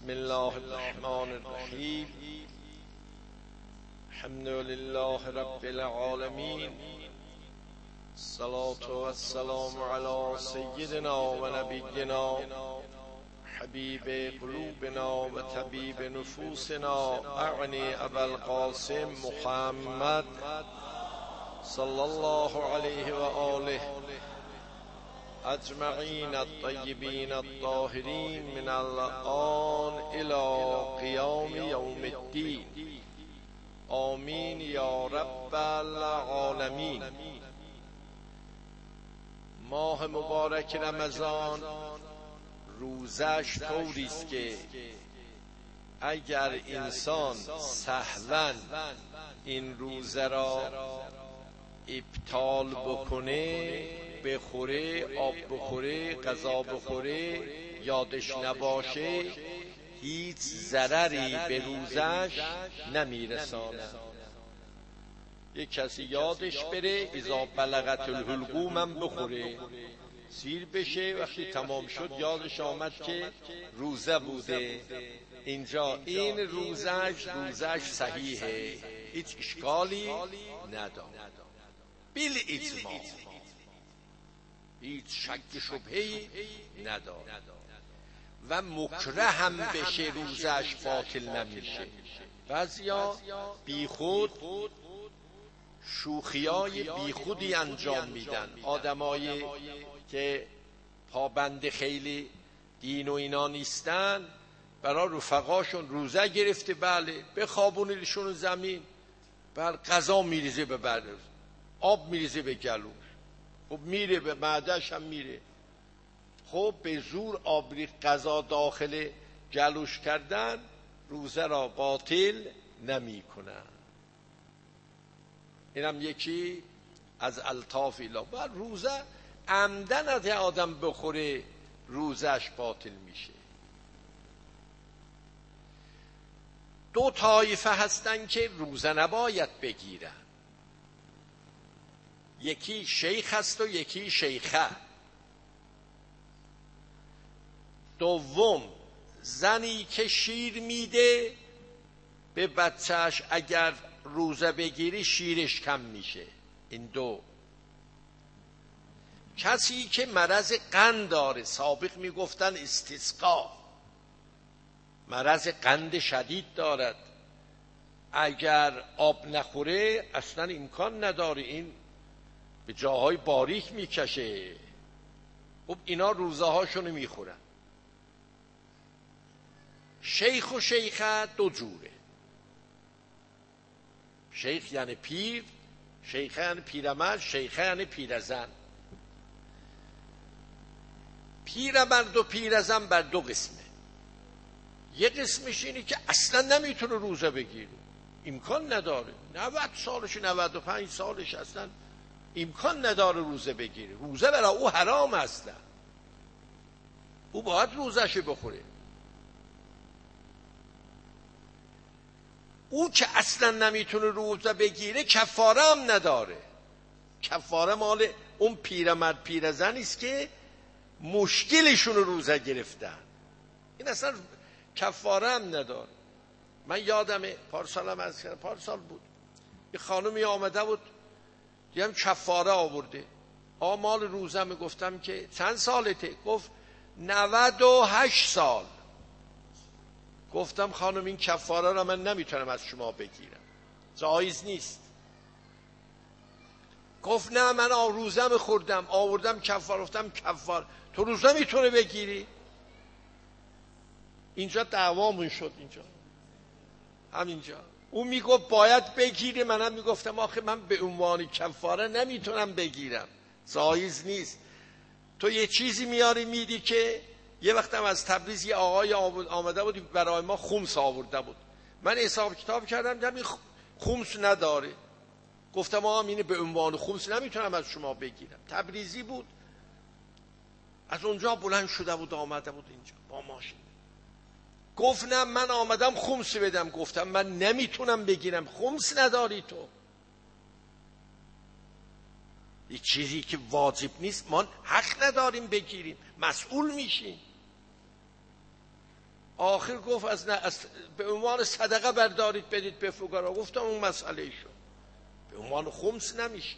بسم الله الرحمن الرحیم. الحمد لله رب العالمین. الصلاة والسلام علی سیدنا و نبینا حبیب قلوبنا و طبیب نفوسنا اعنی ابا القاسم محمد صلی الله علیه و آله اجمعین الطیبین الطاهرین من الآن الی قیام یوم الدین. آمین یا رب العالمین. ماه مبارک رمضان روزش طوری است که اگر انسان سهواً این روزه را ابطال بکنه، بخوره، آب بخوره، غذا بخوره، یادش نباشه، هیچ ضرری به روزش نمیرسانه. یک کسی یادش بره اذا بلغت الحلقوم هم بخوره، سیر بشه، وقتی تمام شد یادش آمد که روزه بوده. اینجا این روزش صحیحه، هیچ اشکالی نداره، بیل اجماع، هیچ شک شبهه‌ای نداره و مکره هم بشه روزش باطل نمیشه. بعضیا بیخود شوخیای بیخودی انجام میدن، آدمایی که پابند خیلی دین و اینا نیستن، برای رفقاشون روزه گرفته، بله بخوابونیدشون زمین، بله غذا میریزه به بر، آب میریزه به گلوش، خب میره به معده‌اش هم میره. خب به زور آب غذا داخل گلوش کردن روزه را باطل نمی کنن. اینم یکی از الطاف ایلا. و روزه عمدن از آدم بخوره روزش باطل میشه. دو طایفه هستن که روزه نباید بگیرن، یکی شیخ است و یکی شیخه. دوم زنی که شیر میده به بچهش، اگر روزه بگیری شیرش کم میشه. این دو. کسی که مرض قند داره، سابق میگفتن استسقا، مرض قند شدید دارد، اگر آب نخوره اصلا امکان نداره، این به جاهای باریک میکشه. خب اینا روزه هاشونو میخورن. شیخ و شیخه دو جوره. شیخ یعنی پیر، شیخه یعنی پیرمرد، شیخه یعنی پیرزن. پیرمرد و پیرزن بر دو قسمه. یک قسمش اینه که اصلا نمیتونه روزه بگیره، امکان نداره، 90 سالش 95 سالش اصلا امکان نداره روزه بگیره، روزه برای او حرام است، او باید روزهش بخوره. او که اصلا نمیتونه روزه بگیره کفاره هم نداره. کفاره مال اون پیرمرد پیرزنی است که مشکلشون روزه گرفتن، این اصلا کفاره هم نداره. من یادمه پارسال بود، یه خانمی آمده بود، دیدم کفاره آورده. مال روزه. گفتم که چند سالته؟ گفت 98 سال. گفتم خانم این کفاره را من نمیتونم از شما بگیرم، جایز نیست. گفت نه من روزه خوردم آوردم کفاره. گفتم کفاره تو روزه میتونه بگیری؟ اینجا دعوامون شد، اینجا همینجا. اون میگفت باید بگیری، منم میگفتم آخه من به عنوان کفاره نمیتونم بگیرم، جایز نیست. تو یه چیزی میاری میدی که یه وقتم از تبریز یه آقای آمده بود برای ما خمس آورده بود، من حساب کتاب کردم دیدم این خمس نداره. گفتم اینه به عنوان خمس نمیتونم از شما بگیرم. تبریزی بود، از اونجا بلند شده بود آمده بود اینجا با ماشین. گفت نه من آمدم خمس بدم. گفتم من نمیتونم بگیرم، خمس نداری تو. یک چیزی که واجب نیست ما حق نداریم بگیریم، مسئول میشیم. آخر گفت از به عنوان صدقه بردارید بدید به فقرا. گفتم اون مسئله شو، به عنوان خمس نمیشه.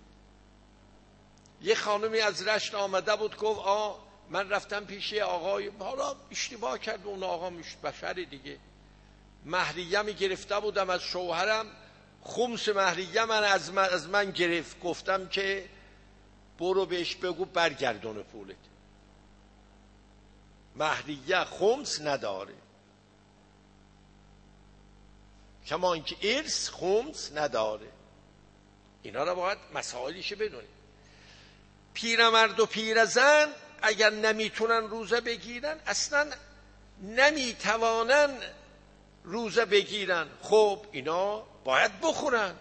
یه خانمی از رشت آمده بود گفت من رفتم پیش آقای، حالا اشتباه کرد اون آقا، بشر دیگه، مهریه می گرفته بودم از شوهرم، خمس مهریه من از من گرفت. گفتم که برو بهش بگو برگردونه پولت، مهریه خمس نداره، کما اینکه ارث خمس نداره. اینا رو باید مسائلش بدونید. پیرمرد و پیرزن اگر نمیتونن روزه بگیرن، اصلا نمیتوانن روزه بگیرن، خب اینا باید بخورن.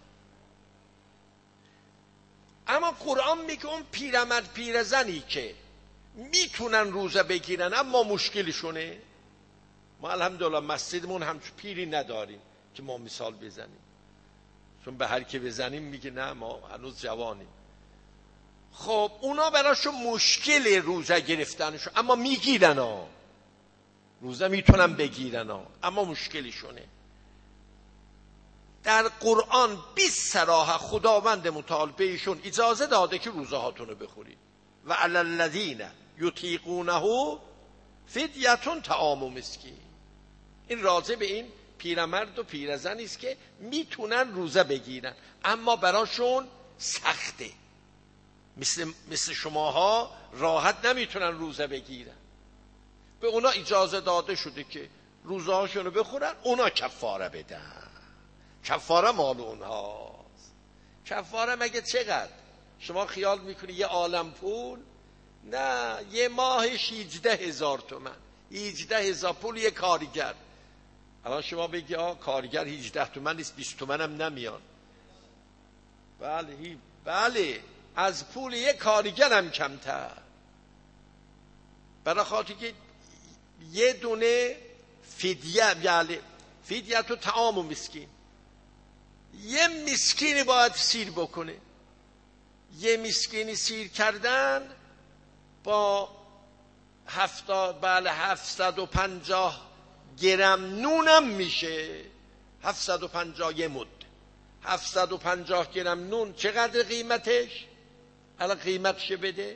اما قرآن میگه اون پیرمرد پیرزنی که میتونن روزه بگیرن اما مشکلشونه، ما الحمدلله مسجدمون هم پیری نداریم که ما مثال بزنیم، چون به هر که بزنیم میگه نه ما هنوز جوانیم. خب اونا براشون مشکل روزه گرفتنشون، اما میگیرن روزه میتونن بگیرن اما مشکلشونه. در قرآن 20 صراحه خداوند متعال بهشون اجازه داده که روزه هاتونو بخورید. و علی الذین یطیقونه فدیه طعام مسکین. این راجع به این پیرمرد و پیرزنی است که میتونن روزه بگیرن اما براشون سخته، مثل شماها راحت نمیتونن روزه بگیرن. به اونا اجازه داده شده که روزه هاشونو بخورن، اونا کفاره بدن. کفاره مال اونهاست. کفاره مگه چقدر؟ شما خیال میکنی یه عالم پول؟ نه، یه ماهش 18,000 تومان. 18,000 پول یه کارگر. الان شما بگی کارگر 18 تومان نیست، 20 تومان هم نمیان. بله از پول یه کارگر هم کمتر. برای خاطر که یه دونه فدیه تو طعام و مسکین، یه مسکینی باید سیر بکنه. یه مسکینی سیر کردن با 750 گرم نونم میشه. 750 یه مد، 750 گرم نون چقدر قیمتش؟ الان قیمتش بده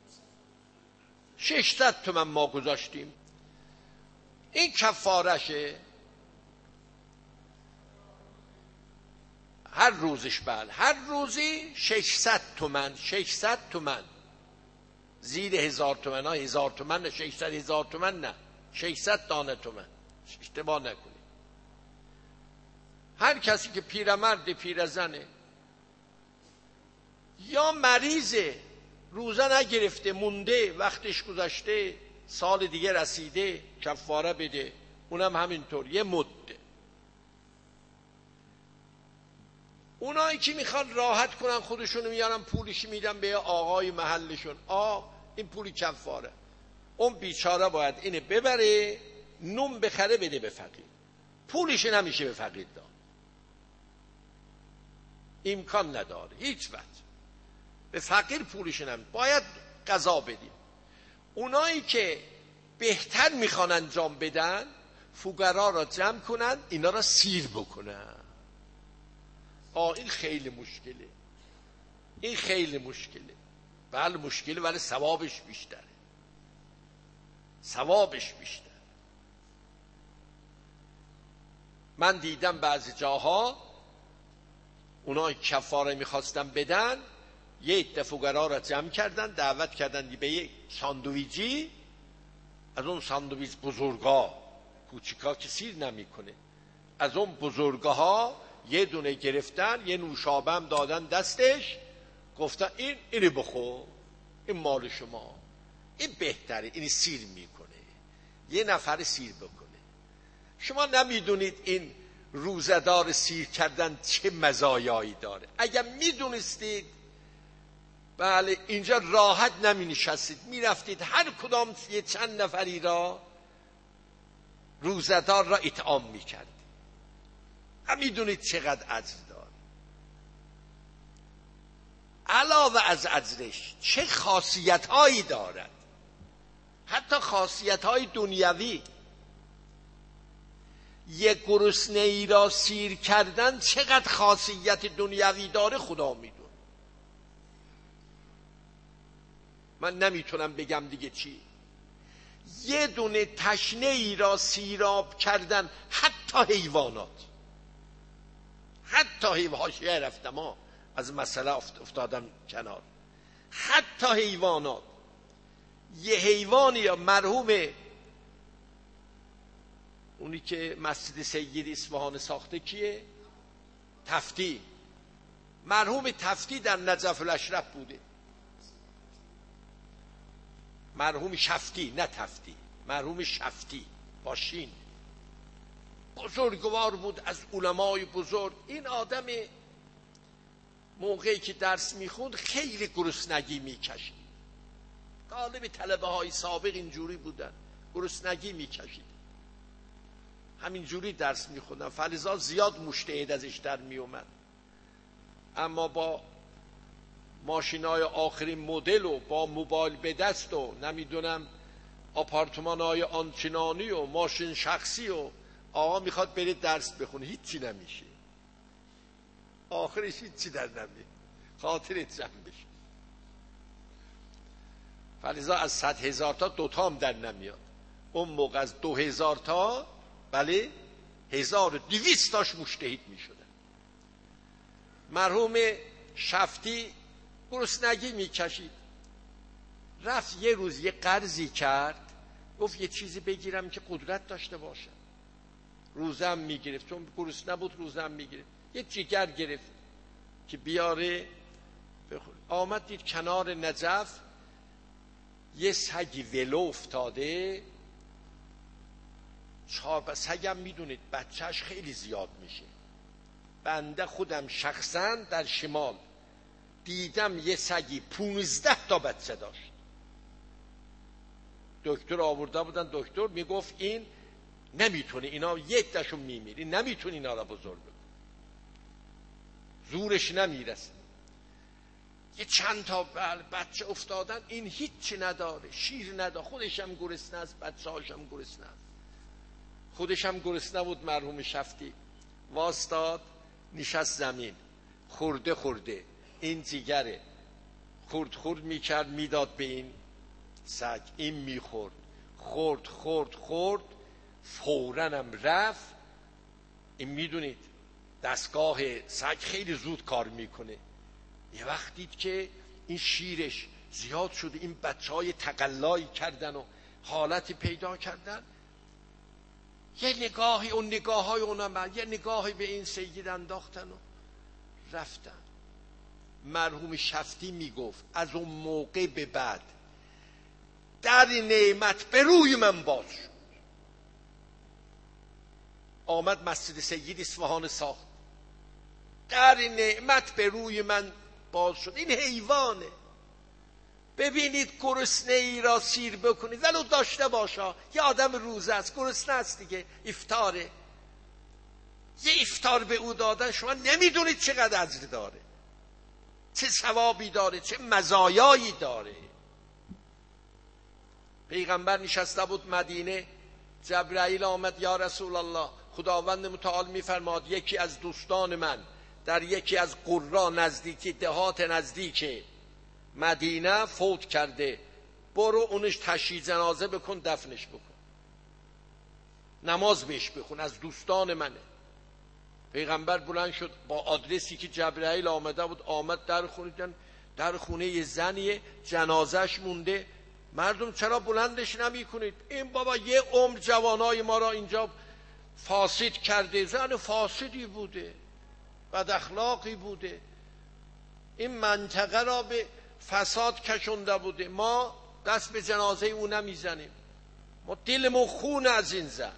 600 تومن ما گذاشتیم. این کفارشه هر روزش. هر روزی 600 تومن. 600 تومن زیر 1000 تومن 1000 تومن نه، 600 1000 تومن نه، 600 دانه تومن. اشتباه نکنید. هر کسی که پیرمرد پیرزنه یا مریضه، روزه نگرفته مونده، وقتش گذشته، سال دیگه رسیده، کفاره بده. اونم همینطور یه مده. اونایی که میخوان راحت کنن خودشونو میارن پولش میدن به آقای محلشون، این پولی کفاره. اون بیچاره باید اینه ببره نون بخره بده به فقیر، پولش نمیشه به فقیر داد، امکان نداره هیچ وقت. به فقیر پولش نمیشه، باید قضا بدیم. اونایی که بهتر میخوان انجام بدن، فقرا را جمع کنن، اینا را سیر بکنن. این خیلی مشکله. این خیلی مشکله. بله مشکله، ولی ثوابش بیشتره. ثوابش بیشتر. من دیدم بعضی جاها اونایی کفاره میخواستن بدن، یه عده فقرا را جمع کردن، دعوت کردن به یک ساندویجی، از اون ساندویچ بزرگا، کوچیکا که سیر نمیکنه، از اون بزرگها یه دونه گرفتن، یه نوشابه هم دادن دستش، گفتن اینو بخور، این مال شما، این بهتره، این سیر میکنه. یه نفر سیر بکنه. شما نمیدونید این روزدار سیر کردن چه مزایایی داره. اگر میدونستید، بله اینجا راحت نمی نشستید، می رفتید هر کدام یه چند نفری را روزدار را اطعام می کردید. هم میدونید چقدر اجر داره. علاوه از اجرش چه خاصیت هایی دارد، حتی خاصیت های دنیوی. یک گرسنه ای را سیر کردن چقدر خاصیت دنیوی داره خدا میدونه. من نمیتونم بگم دیگه چی. یه دونه تشنه ای را سیراب کردن، حتی حیوانات، حاشیه رفتم از مسئله افتادم کنار، حتی حیوانات. یه حیوانی یا مرحوم اونی که مسجد سید اصفهان ساخته کیه؟ تفتی. مرحوم تفتی در نجف الاشرف بوده. مرحوم شفتی، نه تفتی، مرحوم شفتی باشین، بزرگوار بود از علمای بزرگ. این آدم موقعی که درس میخوند خیلی گرسنگی میکشید. غالب طلبه های سابق اینجوری بودن، گرسنگی میکشید، همینجوری درس میخوندن. فلذا زیاد مجتهد ازش در میومد. اما با ماشینای آخرین مدل و با موبایل به دست و نمیدونم آپارتمانای آنچنانی و ماشین شخصی و آقا میخواد بره درس بخونه، هیچی نمیشه، آخرش هیچی در نمیه، خاطرت جمع بشه. فلذا از 100,000 تا 2 تا هم در نمیاد. اون موقع از 2000 تا بله 1200 تاش مجتهد میشدن. مرحوم شفتی گرسنگی میکشید، رفت یه روز یه قرضی کرد، گفت یه چیزی بگیرم که قدرت داشته باشم. روزم میگرفت، چون گرسنه بود روزم میگرفت. یه جگر گرفت که بیاره بخور. آمد دید کنار نجف یه سگی ولو افتاده. سگم میدونید بچهش خیلی زیاد میشه. بنده خودم شخصا در شمال دیدم یه سگی 15 تا بچه داشت. دکتر آورده بودن، دکتر میگفت این نمیتونه، اینا یک تاشون میمیره، نمیتونه اینا را بزرگ بکنه، زورش نمیرسه. یه چند تا بچه افتادن، این هیچی نداره، شیر نداره، خودش هم گرسنه است، بچه هاشم گرسنه است. خودش هم گرسنه بود. مرحوم شفتی واسطاد، نشست زمین، خورده این جیگره خورد میکرد، میداد به این سگ، این میخورد، خورد فوراً هم رفت. این میدونید دستگاه سگ خیلی زود کار میکنه. یه وقت دید که این شیرش زیاد شده، این بچه های تقلایی کردن و حالتی پیدا کردن. یه نگاهی، اون نگاه های اونم یه نگاهی به این سید انداختن و رفتن. مرحوم شفتی میگفت از اون موقع به بعد در نعمت به روی من باز شد. آمد مسجد سید اصفهان ساخت، در نعمت به روی من باز شد. این حیوانه. ببینید گرسنه ای را سیر بکنید، ولو داشته باشا، یه آدم روزه است، گرسنه است دیگه، افطاره، یه افطار به او دادن شما نمیدونید چقدر اجر داره، چه ثوابی داره، چه مزایایی داره. پیغمبر نشسته بود مدینه، جبرائیل آمد، یا رسول الله، خداوند متعال میفرماد یکی از دوستان من در یکی از قرا نزدیکی دهات نزدیک مدینه فوت کرده، برو اونش تشییع جنازه بکن، دفنش بکن، نماز بهش بخون، از دوستان منه. پیغمبر بلند شد با آدرسی که جبرائیل آمده بود، آمد در خونه یه زنیه، جنازش مونده. مردم چرا بلندش نمی کنید؟ این بابا یه عمر جوانای ما را اینجا فاسد کرده، زن فاسدی بوده، بد اخلاقی بوده، این منطقه را به فساد کشونده بوده، ما دست به جنازه او نمیزنیم، ما دلمون خون از این زن.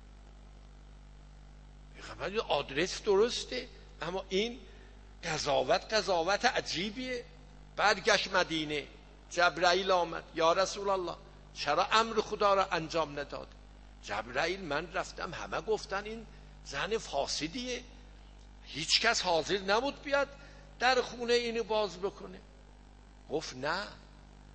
خبری آدرس درسته، اما این قضاوت عجیبیه. برگشت مدینه، جبرائیل آمد، یا رسول الله چرا امر خدا را انجام نداد؟ جبرائیل من رفتم، همه گفتن این زن فاسدیه، هیچ کس حاضر نبود بیاد در خونه اینو باز بکنه. گفت نه،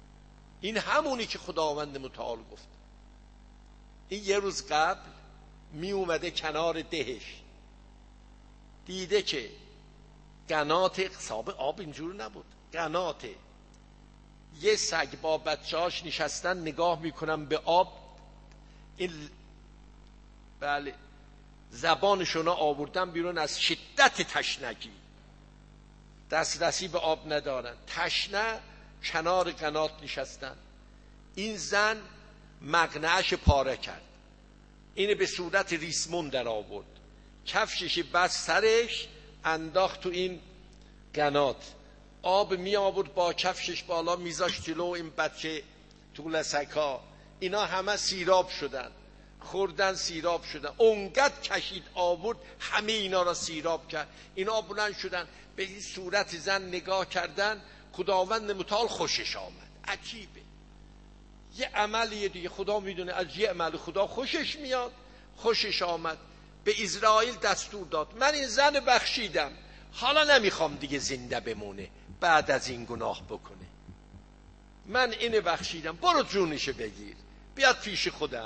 این همونی که خداوند متعال گفت. این یه روز قبل می اومده کنار دهش، دیده که قنات حساب آب اینجور نبود، قنات یه سگ با بچه‌هاش نشستن نگاه میکنن به آب، این بله زبانشون آوردن بیرون از شدت تشنگی، دسترسی به آب ندارن، تشنه کنار قنات نشستن. این زن مقنعش پاره کرد، اینو به صورت ریسمون در آورد، کفشش بس سرش انداخت تو این قنات، آب می آورد با کفشش بالا میذاشت جلو این بچه تو لسکا، اینا همه سیراب شدن، خوردن سیراب شدن، اونقدر کشید آورد همه اینا را سیراب کرد. اینا بلند شدن به این صورت زن نگاه کردن، خداوند متعال خوشش آمد. عجیبه، یه عملیه دیگه، خدا میدونه از یه عمل خدا خوشش میاد، خوشش آمد. به اسرائیل دستور داد من این زن بخشیدم، حالا نمیخوام دیگه زنده بمونه بعد از این گناه بکنه، من اینو بخشیدم، برو جونشو بگیر بیاد پیش خودم.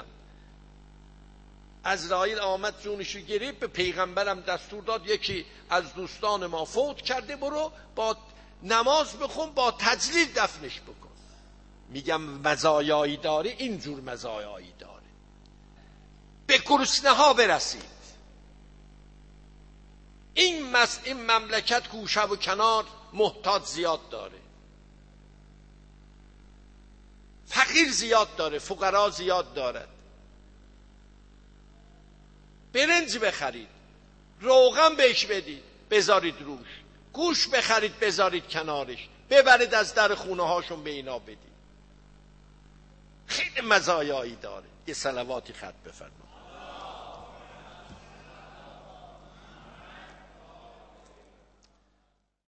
اسرائیل آمد جونشو گرفت، به پیغمبرم دستور داد یکی از دوستان ما فوت کرده، برو با نماز بخون با تجلیل دفنش بکن. میگم مزایایی داره، اینجور مزایایی داره. به گرسنه ها برسید. این مملکت گوشه و کنار محتاج زیاد داره، فقیر زیاد داره، فقرا زیاد دارد. برنج بخرید، روغن بهش بدید بذارید روش، گوش بخرید بذارید کنارش، ببرید از در خونه هاشون به اینا بدید. خیلی مزایایی داره. یه صلواتی خط بفرمایید.